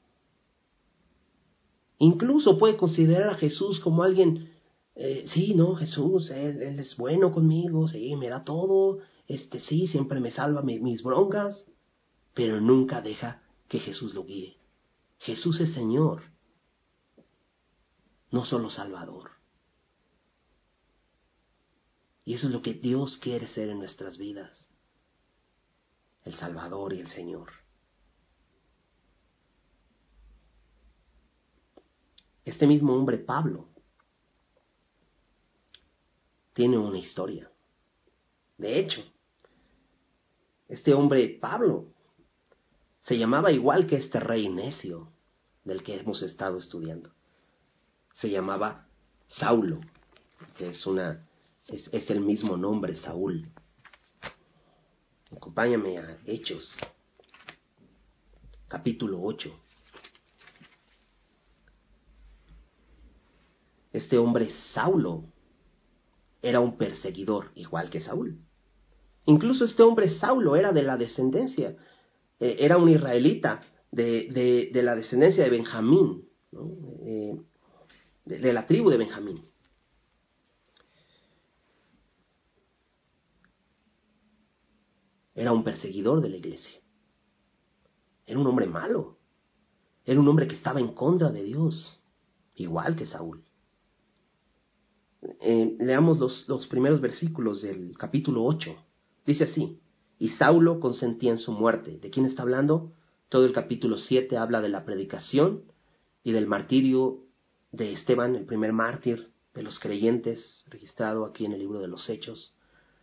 Incluso puede considerar a Jesús como alguien: sí, no, Jesús, él es bueno conmigo, sí, me da todo, sí, siempre me salva mis broncas, pero nunca deja que Jesús lo guíe. Jesús es Señor, no solo Salvador. Y eso es lo que Dios quiere ser en nuestras vidas: el Salvador y el Señor. Este mismo hombre, Pablo, tiene una historia. De hecho, este hombre, Pablo, se llamaba igual que este rey necio del que hemos estado estudiando. Se llamaba Saulo, que es el mismo nombre, Saúl. Acompáñame a Hechos, capítulo 8. Este hombre, Saulo, era un perseguidor, igual que Saúl. Incluso este hombre, Saulo, era de la descendencia, era un israelita de la descendencia de Benjamín, ¿no? De la tribu de Benjamín. Era un perseguidor de la iglesia. Era un hombre malo. Era un hombre que estaba en contra de Dios, igual que Saúl. Leamos los primeros versículos del capítulo 8. Dice así: y Saulo consentía en su muerte. ¿De quién está hablando? Todo el capítulo 7 habla de la predicación y del martirio de Esteban, el primer mártir de los creyentes, registrado aquí en el libro de los Hechos.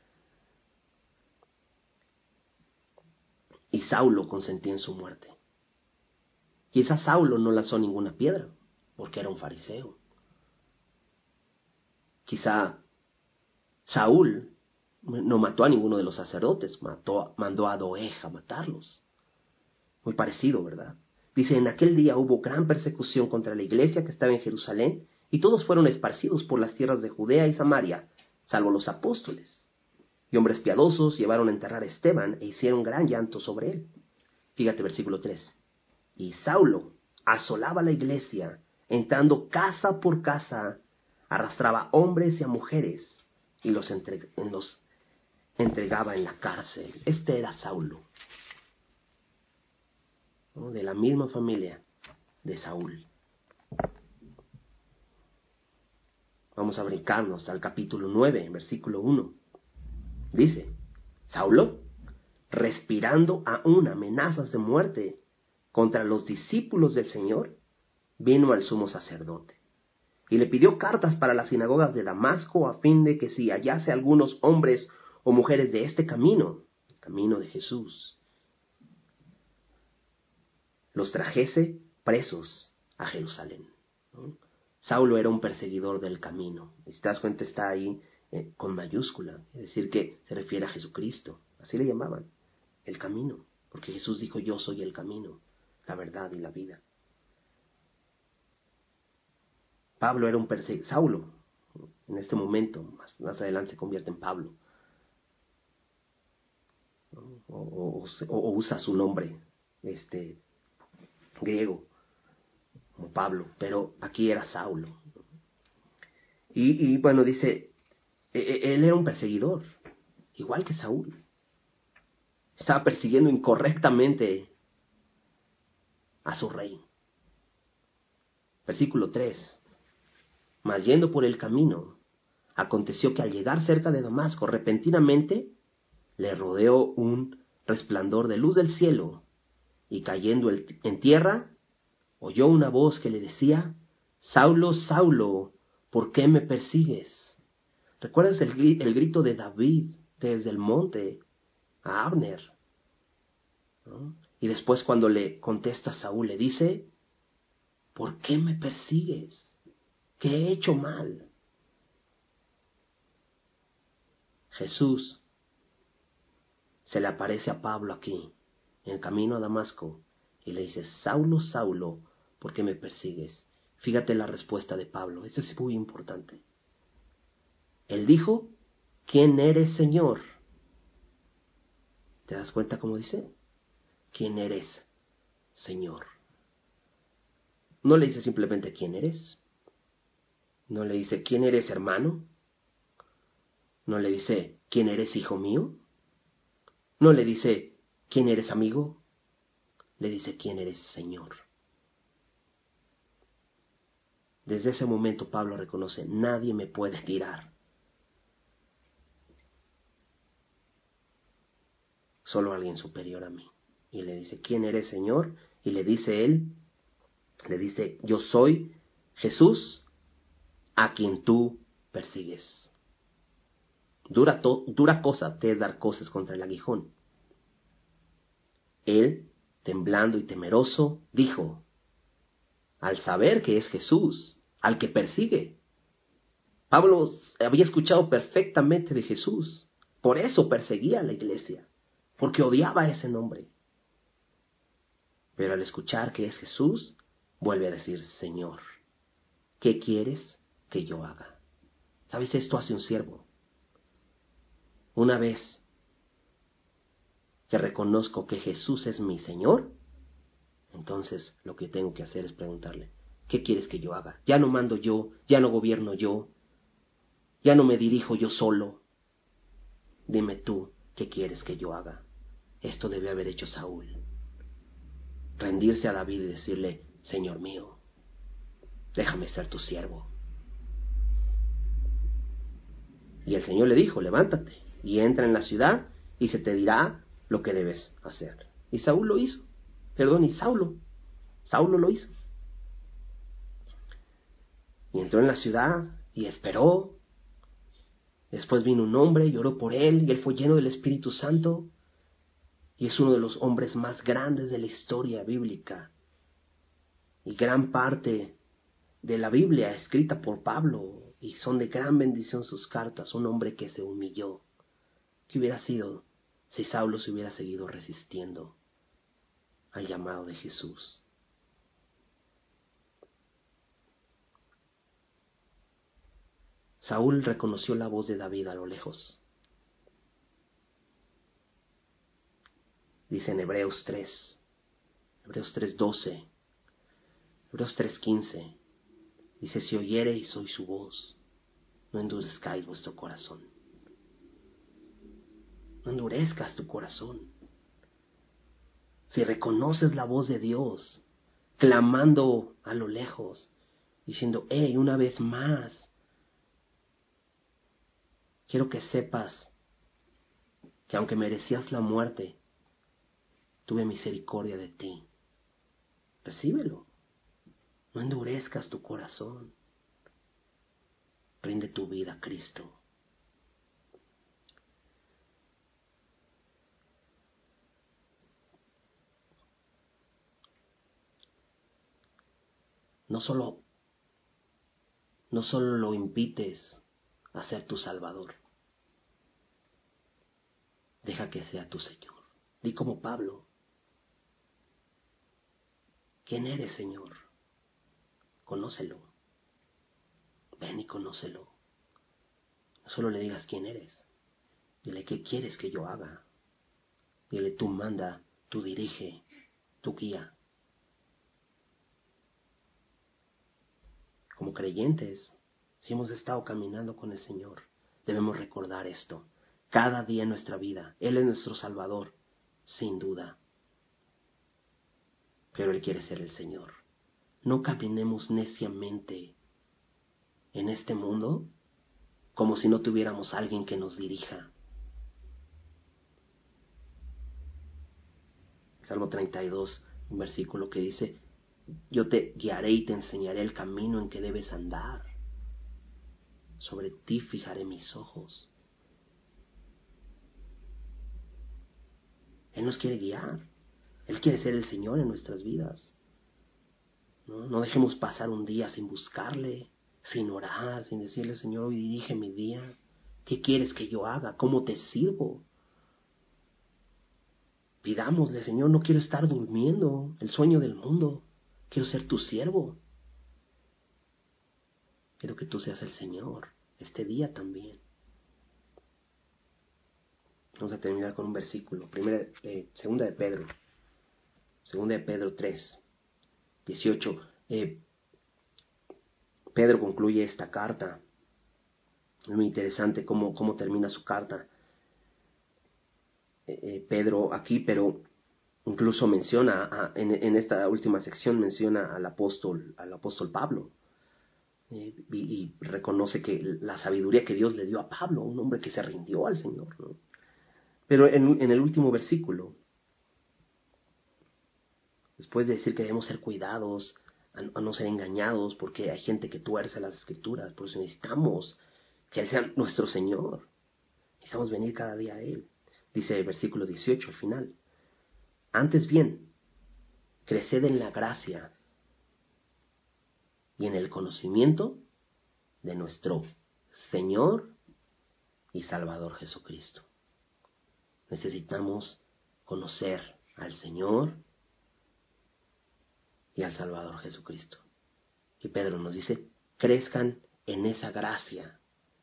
Y Saulo consentía en su muerte. Quizás Saulo no lanzó ninguna piedra, porque era un fariseo. Quizá Saúl no mató a ninguno de los sacerdotes, mandó a Doeg a matarlos. Muy parecido, ¿verdad? Dice: en aquel día hubo gran persecución contra la iglesia que estaba en Jerusalén, y todos fueron esparcidos por las tierras de Judea y Samaria, salvo los apóstoles. Y hombres piadosos llevaron a enterrar a Esteban e hicieron gran llanto sobre él. Fíjate versículo 3. Y Saulo asolaba la iglesia, entrando casa por casa, arrastraba hombres y a mujeres y los entregaba en la cárcel. Este era Saulo, ¿no? De la misma familia de Saúl. Vamos a brincarnos al capítulo 9, versículo 1. Dice: Saulo, respirando aún amenazas de muerte contra los discípulos del Señor, vino al sumo sacerdote y le pidió cartas para las sinagogas de Damasco a fin de que si hallase algunos hombres o mujeres de este camino, el camino de Jesús, los trajese presos a Jerusalén, ¿no? Saulo era un perseguidor del camino. Y si te das cuenta está ahí con mayúscula, es decir que se refiere a Jesucristo. Así le llamaban, el camino, porque Jesús dijo: yo soy el camino, la verdad y la vida. Pablo era un perseguidor, Saulo, en este momento, más adelante se convierte en Pablo, ¿no? O usa su nombre griego, como Pablo, pero aquí era Saulo. Y bueno, dice, él era un perseguidor, igual que Saúl. Estaba persiguiendo incorrectamente a su rey. Versículo 3. Mas yendo por el camino, aconteció que al llegar cerca de Damasco, repentinamente le rodeó un resplandor de luz del cielo, y cayendo en tierra, oyó una voz que le decía: Saulo, Saulo, ¿por qué me persigues? ¿Recuerdas el grito de David desde el monte a Abner, ¿no? Y después cuando le contesta Saúl, le dice: ¿por qué me persigues? ¿Qué he hecho mal? Jesús se le aparece a Pablo aquí, en el camino a Damasco, y le dice: Saulo, Saulo, ¿por qué me persigues? Fíjate la respuesta de Pablo, esto es muy importante. Él dijo: ¿quién eres, Señor? ¿Te das cuenta cómo dice? ¿Quién eres, Señor? No le dice simplemente ¿quién eres? No le dice ¿quién eres, hermano? No le dice ¿quién eres, hijo mío? No le dice ¿quién eres, amigo? Le dice ¿quién eres, Señor? Desde ese momento Pablo reconoce: nadie me puede tirar. Solo alguien superior a mí. Y le dice: ¿quién eres, Señor? Y le dice él, le dice: yo soy Jesús a quien tú persigues. Dura cosa te es dar cosas contra el aguijón. Él, temblando y temeroso, dijo, al saber que es Jesús, al que persigue. Pablo había escuchado perfectamente de Jesús, por eso perseguía a la iglesia, porque odiaba ese nombre. Pero al escuchar que es Jesús, vuelve a decir: Señor, ¿qué quieres que yo haga? ¿Sabes? Esto hace un siervo. Una vez que reconozco que Jesús es mi Señor, entonces lo que tengo que hacer es preguntarle: ¿qué quieres que yo haga? Ya no mando yo, ya no gobierno yo, ya no me dirijo yo solo. Dime tú, ¿qué quieres que yo haga? Esto debe haber hecho Saúl. Rendirse a David y decirle: Señor mío, déjame ser tu siervo. Y el Señor le dijo: levántate y entra en la ciudad y se te dirá lo que debes hacer. Y Saúl lo hizo. Y Saulo lo hizo. Y entró en la ciudad y esperó. Después vino un hombre y oró por él, y él fue lleno del Espíritu Santo. Y es uno de los hombres más grandes de la historia bíblica. Y gran parte de la Biblia escrita por Pablo, y son de gran bendición sus cartas. Un hombre que se humilló. ¿Qué hubiera sido si Saulo se hubiera seguido resistiendo al llamado de Jesús? Saúl reconoció la voz de David a lo lejos. Dice en Hebreos 3:12, Hebreos 3:15, dice: si oyereis hoy su voz, no endurezcáis vuestro corazón. No endurezcas tu corazón. Si reconoces la voz de Dios, clamando a lo lejos, diciendo: hey, una vez más, quiero que sepas que aunque merecías la muerte, tuve misericordia de ti. Recíbelo. No endurezcas tu corazón. Rinde tu vida a Cristo. No solo lo invites a ser tu Salvador. Deja que sea tu Señor. Di como Pablo: ¿quién eres, Señor? Conócelo. Ven y conócelo. No solo le digas quién eres. Dile qué quieres que yo haga. Dile tú manda, tú dirige, tú guía. Como creyentes, si hemos estado caminando con el Señor, debemos recordar esto. Cada día en nuestra vida, Él es nuestro Salvador, sin duda. Pero Él quiere ser el Señor. No caminemos neciamente en este mundo como si no tuviéramos a alguien que nos dirija. Salmo 32, un versículo que dice: yo te guiaré y te enseñaré el camino en que debes andar. Sobre ti fijaré mis ojos. Él nos quiere guiar. Él quiere ser el Señor en nuestras vidas. No dejemos pasar un día sin buscarle, sin orar, sin decirle: Señor, hoy dirige mi día. ¿Qué quieres que yo haga? ¿Cómo te sirvo? Pidámosle: Señor, no quiero estar durmiendo el sueño del mundo. Quiero ser tu siervo. Quiero que tú seas el Señor este día también. Vamos a terminar con un versículo. Segunda de Pedro 3, 18. Pedro concluye esta carta. Es muy interesante cómo termina su carta. Pedro aquí, pero incluso menciona, en esta última sección menciona al apóstol Pablo. Y reconoce que la sabiduría que Dios le dio a Pablo, un hombre que se rindió al Señor, ¿no? Pero en el último versículo, después de decir que debemos ser cuidados, a no ser engañados, porque hay gente que tuerce las Escrituras, por eso necesitamos que Él sea nuestro Señor. Necesitamos venir cada día a Él. Dice el versículo 18 al final: antes bien, creced en la gracia y en el conocimiento de nuestro Señor y Salvador Jesucristo. Necesitamos conocer al Señor y al Salvador Jesucristo. Y Pedro nos dice: crezcan en esa gracia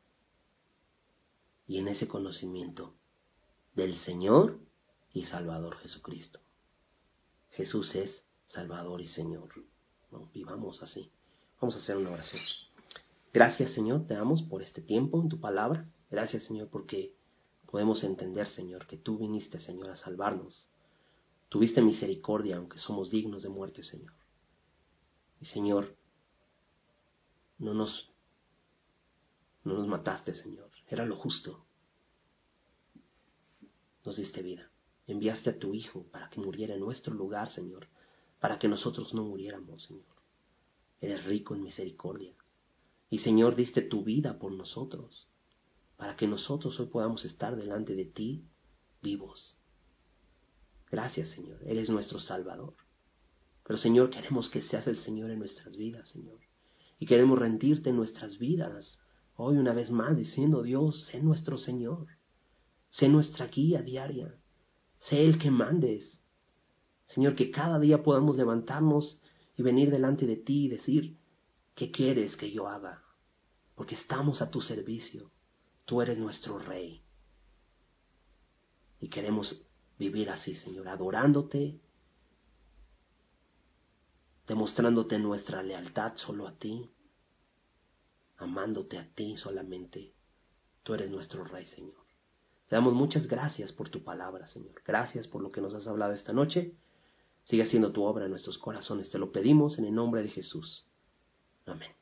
y en ese conocimiento del Señor y Salvador Jesucristo. Jesús es Salvador y Señor. ¿No? Vivamos así. Vamos a hacer una oración. Gracias, Señor, te damos por este tiempo en tu palabra. Gracias, Señor, porque podemos entender, Señor, que tú viniste, Señor, a salvarnos. Tuviste misericordia, aunque somos dignos de muerte, Señor. Y, Señor, no nos mataste, Señor. Era lo justo. Nos diste vida. Enviaste a tu Hijo para que muriera en nuestro lugar, Señor, para que nosotros no muriéramos, Señor. Eres rico en misericordia. Y, Señor, diste tu vida por nosotros, para que nosotros hoy podamos estar delante de ti vivos. Gracias, Señor. Eres nuestro Salvador. Pero, Señor, queremos que seas el Señor en nuestras vidas, Señor. Y queremos rendirte en nuestras vidas hoy una vez más, diciendo: Dios, sé nuestro Señor. Sé nuestra guía diaria. Sé el que mandes. Señor, que cada día podamos levantarnos y venir delante de ti y decir: ¿qué quieres que yo haga? Porque estamos a tu servicio. Tú eres nuestro Rey. Y queremos vivir así, Señor, adorándote, demostrándote nuestra lealtad solo a ti, amándote a ti solamente. Tú eres nuestro Rey, Señor. Te damos muchas gracias por tu palabra, Señor. Gracias por lo que nos has hablado esta noche. Sigue haciendo tu obra en nuestros corazones. Te lo pedimos en el nombre de Jesús. Amén.